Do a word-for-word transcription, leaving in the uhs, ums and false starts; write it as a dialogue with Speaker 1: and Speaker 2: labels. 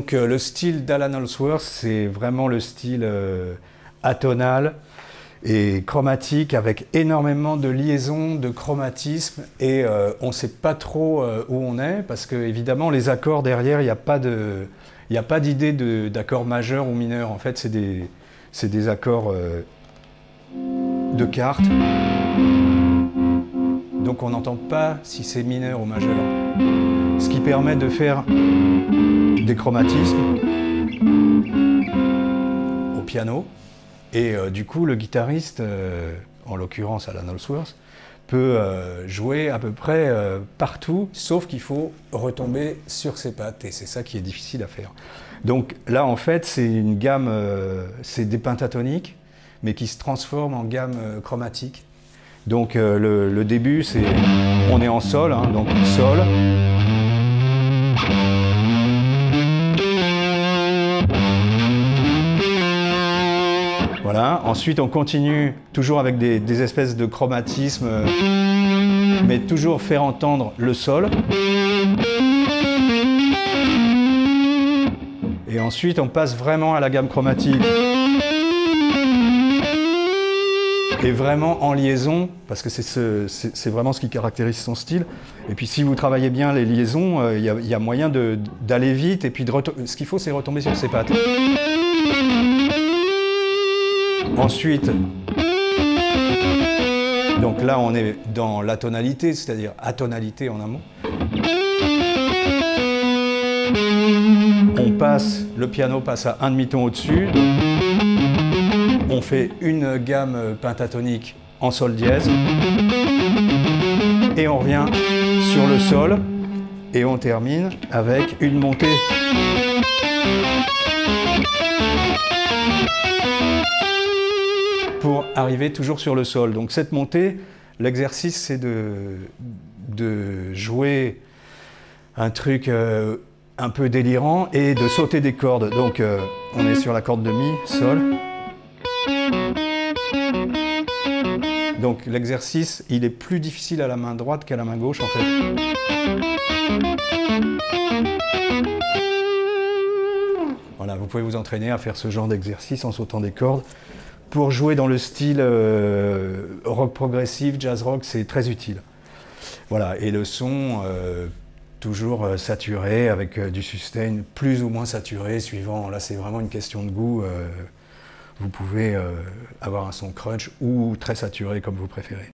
Speaker 1: Donc euh, le style d'Alan Holdsworth, c'est vraiment le style euh, atonal et chromatique avec énormément de liaisons, de chromatisme et euh, on ne sait pas trop euh, où on est parce que évidemment les accords derrière, il n'y a pas de, il n'y a pas d'idée de, d'accord majeur ou mineur. En fait, c'est des, c'est des accords euh, de cartes. Donc on n'entend pas si c'est mineur ou majeur. Ce qui permet de faire des chromatismes au piano. Et euh, du coup, le guitariste, euh, en l'occurrence Alan Holdsworth, peut euh, jouer à peu près euh, partout, sauf qu'il faut retomber sur ses pattes. Et c'est ça qui est difficile à faire. Donc là, en fait, c'est une gamme, euh, c'est des pentatoniques, mais qui se transforment en gamme euh, chromatique. Donc euh, le, le début, c'est, on est en sol, hein, donc sol. Voilà. Ensuite, on continue toujours avec des, des espèces de chromatismes, euh, mais toujours faire entendre le sol. Et ensuite, on passe vraiment à la gamme chromatique. Et vraiment en liaison, parce que c'est, ce, c'est, c'est vraiment ce qui caractérise son style. Et puis si vous travaillez bien les liaisons, il euh, y, y a moyen de, d'aller vite, et puis de reto- ce qu'il faut, c'est retomber sur ses pattes. Ensuite, donc là on est dans l'atonalité, c'est-à-dire atonalité en un mot. On passe, le piano passe à un demi-ton au-dessus. On fait une gamme pentatonique en sol dièse. Et on revient sur le sol. Et on termine avec une montée. Pour arriver toujours sur le sol. Donc cette montée, l'exercice c'est de, de jouer un truc euh, un peu délirant et de sauter des cordes. Donc euh, on est sur la corde de mi, sol. Donc l'exercice, il est plus difficile à la main droite qu'à la main gauche en fait. Voilà, vous pouvez vous entraîner à faire ce genre d'exercice en sautant des cordes. Pour jouer dans le style euh, rock progressif, jazz rock, c'est très utile. Voilà, et le son, euh, toujours euh, saturé, avec euh, du sustain plus ou moins saturé, suivant, là c'est vraiment une question de goût. Euh, vous pouvez euh, avoir un son crunch ou très saturé comme vous préférez.